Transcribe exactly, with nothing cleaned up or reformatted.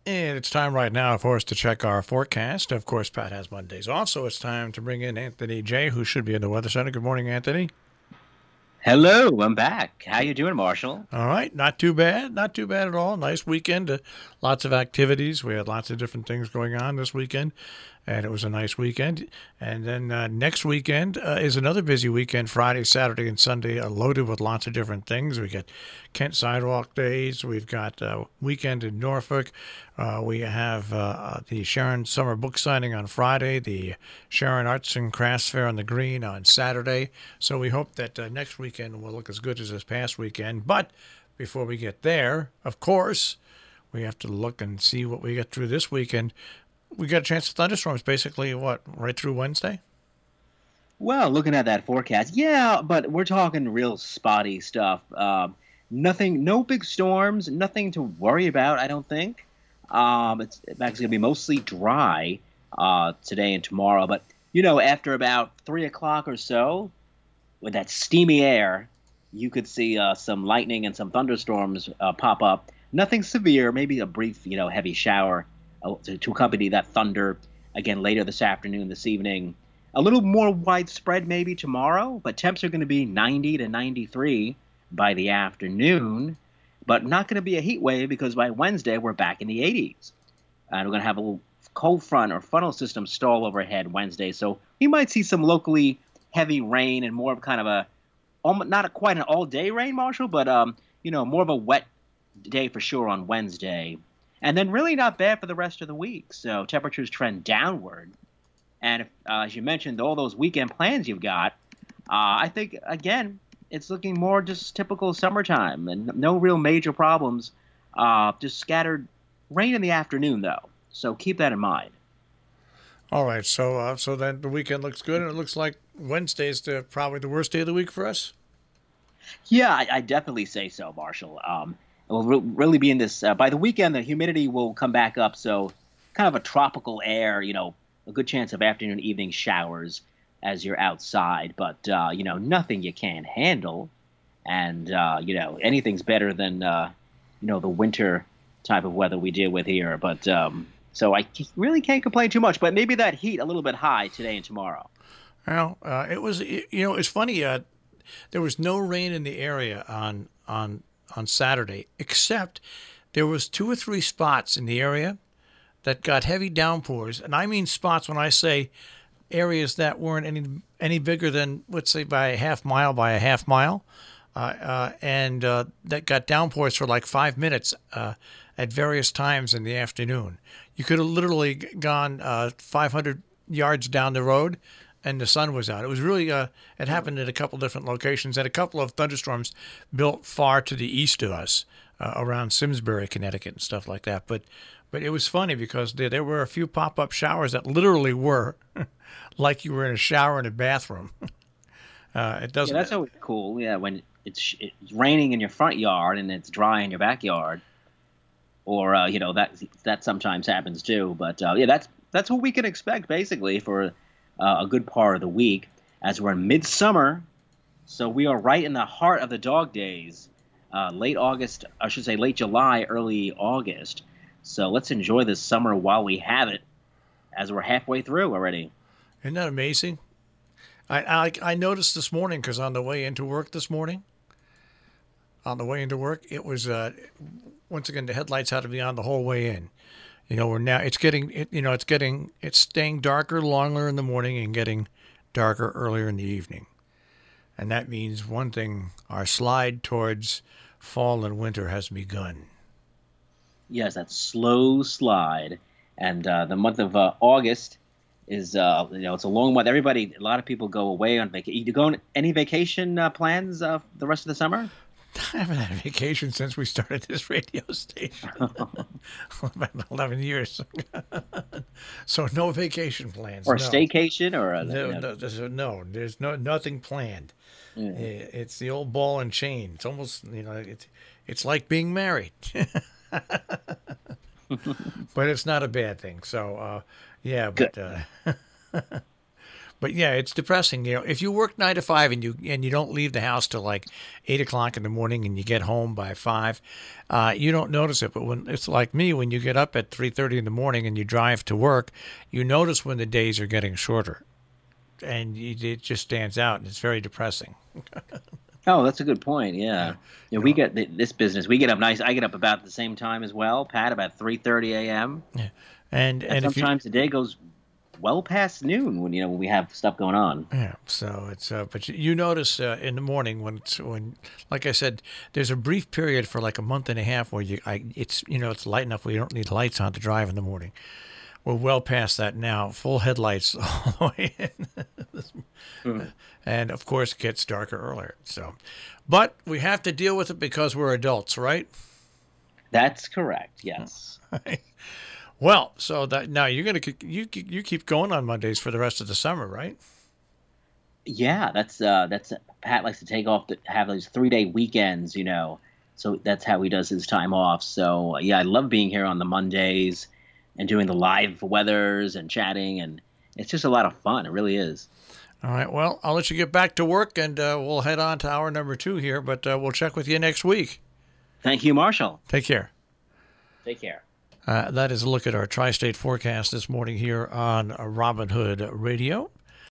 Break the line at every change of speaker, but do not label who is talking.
And it's time right now for us to check our forecast. Of course, Pat has Mondays off, so it's time to bring in Anthony J., who should be in the Weather Center. Good morning, Anthony.
Hello, I'm back. How you doing, Marshall?
All right, not too bad, not too bad at all. Nice weekend, uh, lots of activities. We had lots of different things going on this weekend, and it was a nice weekend. And then uh, next weekend uh, is another busy weekend. Friday, Saturday, and Sunday are loaded with lots of different things. We got Kent Sidewalk Days. We've got uh, weekend in Norfolk. Uh, we have uh, the Sharon Summer Book Signing on Friday, the Sharon Arts and Crafts Fair on the Green on Saturday. So we hope that uh, next weekend will look as good as this past weekend. But before we get there, of course, we have to look and see what we get through this weekend. We got a chance of thunderstorms basically, what, right through Wednesday?
Well, looking at that forecast, yeah, but we're talking real spotty stuff. Um, nothing, no big storms, nothing to worry about, I don't think. Um, it's actually going to be mostly dry uh, today and tomorrow. But, you know, after about three o'clock or so, with that steamy air, you could see uh, some lightning and some thunderstorms uh, pop up. Nothing severe, maybe a brief, you know, heavy shower uh, to, to accompany that thunder again later this afternoon, this evening. A little more widespread maybe tomorrow, but temps are going to be ninety to ninety-three by the afternoon. But not going to be a heat wave because by Wednesday we're back in the eighties. And we're going to have a little cold front or funnel system stall overhead Wednesday. So we might see some locally heavy rain and more of kind of a, not a, quite an all-day rain, Marshall, but, um, you know, more of a wet day for sure on Wednesday. And then really not bad for the rest of the week. So temperatures trend downward. And if, uh, as you mentioned, all those weekend plans you've got, uh, I think, again, it's looking more just typical summertime and no real major problems. Uh, just scattered rain in the afternoon, though. So keep that in mind.
All right, so uh, so then the weekend looks good, and it looks like Wednesday's the, probably the worst day of the week for us.
Yeah, I, I definitely say so, Marshall. Um, it will re- really be in this uh, by the weekend. The humidity will come back up, so kind of a tropical air. You know, a good chance of afternoon, evening showers as you're outside, but uh, you know, nothing you can't handle. And uh, you know, anything's better than uh, you know the winter type of weather we deal with here. But um, so I really can't complain too much. But maybe that heat a little bit high today and tomorrow.
Well, uh, it was you know it's funny. Uh, there was no rain in the area on on on Saturday, except there was two or three spots in the area that got heavy downpours, and I mean spots when I say areas that weren't any any bigger than, let's say, by a half mile by a half mile, uh, uh, and uh, that got downpours for like five minutes uh, at various times in the afternoon. You could have literally gone uh, five hundred yards down the road, and the sun was out. It was really uh, it happened at a couple different locations, and a couple of thunderstorms built far to the east of us, uh, around Simsbury, Connecticut, and stuff like that. But but it was funny because there, there were a few pop-up showers that literally were like you were in a shower in a bathroom. uh, it doesn't.
Yeah, that's always cool. Yeah, when it's it's raining in your front yard and it's dry in your backyard, or uh, you know that that sometimes happens too. But uh, yeah, that's that's what we can expect basically for uh, a good part of the week as we're in midsummer. So we are right in the heart of the dog days, uh, late August, I should say late July, early August. So let's enjoy this summer while we have it, as we're halfway through already.
Isn't that amazing? I I, I noticed this morning because on the way into work this morning, on the way into work, it was uh, once again the headlights had to be on the whole way in. You know, we're now it's getting it, you know it's getting it's staying darker longer in the morning and getting darker earlier in the evening, and that means one thing: our slide towards fall and winter has begun.
Yes, that slow slide, and uh, the month of uh, August is uh, you know it's a long month. Everybody, a lot of people go away on vacation. You go on any vacation uh, plans uh, the rest of the summer?
I haven't had a vacation since we started this radio station. About eleven years. So no vacation plans.
Or a
No.
staycation, or a,
No,
you know,
no, there's, no, there's no nothing planned.
yeah.
I- It's the old ball and chain. It's almost, you know, it's it's like being married, but it's not a bad thing. So, uh, yeah,
Good.
but uh, But yeah, it's depressing. You know, if you work nine to five and you and you don't leave the house till like eight o'clock in the morning and you get home by five, uh, you don't notice it. But when it's like me, when you get up at three thirty in the morning and you drive to work, you notice when the days are getting shorter, and you, it just stands out, and it's very depressing.
Oh, that's a good point. Yeah, yeah. We get th- this business. We get up nice. I get up about the same time as well, Pat, about three thirty a.m.
Yeah, and and,
and
if
sometimes
you,
the day goes well past noon when you know when we have stuff going on.
Yeah, so it's uh, but you, you notice uh, in the morning when it's, when like I said, there's a brief period for like a month and a half where you I it's you know it's light enough where you don't need lights on to drive in the morning. We're well past that now, full headlights all the way in. mm. And of course it gets darker earlier. So, but we have to deal with it because we're adults, right?
That's correct. Yes.
Well, so that now you're gonna you you keep going on Mondays for the rest of the summer, right?
Yeah, that's uh, that's Pat likes to take off to have those three day weekends, you know. So that's how he does his time off. So yeah, I love being here on the Mondays and doing the live weathers and chatting, and it's just a lot of fun. It really is.
All right. Well, I'll let you get back to work, and uh, we'll head on to hour number two here. But uh, we'll check with you next week.
Thank you, Marshall.
Take care.
Take care.
Uh, that is a look at our tri-state forecast this morning here on Robin Hood Radio.